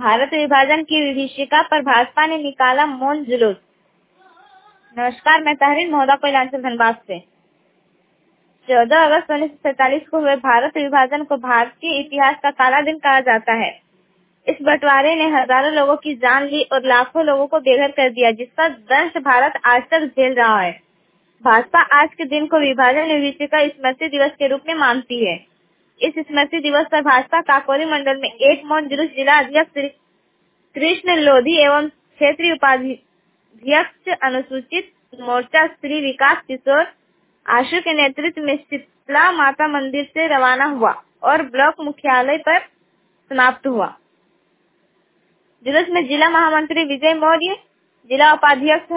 भारत विभाजन की विभीषिका पर भाजपा ने निकाला मौन जुलूस। नमस्कार, मैं तहरीन मोहदा कोयलांचल धनबाद से। 14 अगस्त 1947 को हुए भारत विभाजन को भारतीय इतिहास का काला दिन कहा जाता है। इस बंटवारे ने हजारों लोगों की जान ली और लाखों लोगों को बेघर कर दिया, जिसका दंश भारत आज तक झेल रहा है। भाजपा आज के दिन को विभाजन विभीषिका स्मृति दिवस के रूप में मानती है। इस स्मृति दिवस पर भाजपा काकोरी मंडल में एक मौन जुलूस जिला अध्यक्ष श्री कृष्ण लोधी एवं क्षेत्रीय उपाध्यक्ष अनुसूचित मोर्चा श्री विकास किशोर आशु के नेतृत्व में शीतला माता मंदिर से रवाना हुआ और ब्लॉक मुख्यालय पर समाप्त हुआ। जुलूस में जिला महामंत्री विजय मौर्य, जिला उपाध्यक्ष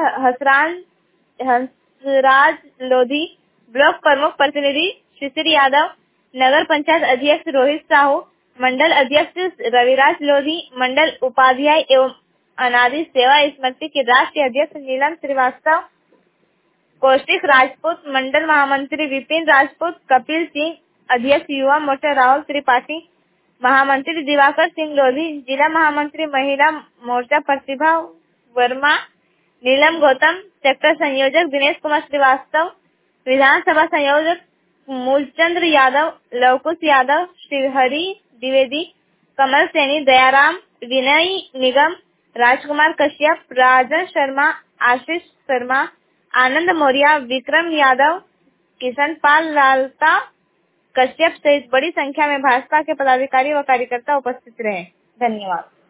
हंसराज लोधी, ब्लॉक प्रमुख प्रतिनिधि शिशिर यादव, नगर पंचायत अध्यक्ष रोहित साहू, मंडल अध्यक्ष रविराज लोधी, मंडल उपाध्याय एवं अनादि सेवा स्मृति के राष्ट्रीय अध्यक्ष नीलम श्रीवास्तव, कौशिक राजपूत, मंडल महामंत्री विपिन राजपूत, कपिल सिंह, अध्यक्ष युवा मोर्चा राहुल त्रिपाठी, महामंत्री दिवाकर सिंह लोधी, जिला महामंत्री महिला मोर्चा प्रतिभा वर्मा, नीलम गौतम, सेक्टर संयोजक दिनेश कुमार श्रीवास्तव, विधानसभा संयोजक मूलचंद्र यादव, लवकुश यादव, श्रीहरि द्विवेदी, कमल सैनी, दयाराम, विनय निगम, राजकुमार कश्यप, राजन शर्मा, आशीष शर्मा, आनंद मौर्य, विक्रम यादव, किशन पाल, लालता कश्यप सहित बड़ी संख्या में भाजपा के पदाधिकारी व कार्यकर्ता उपस्थित रहे। धन्यवाद।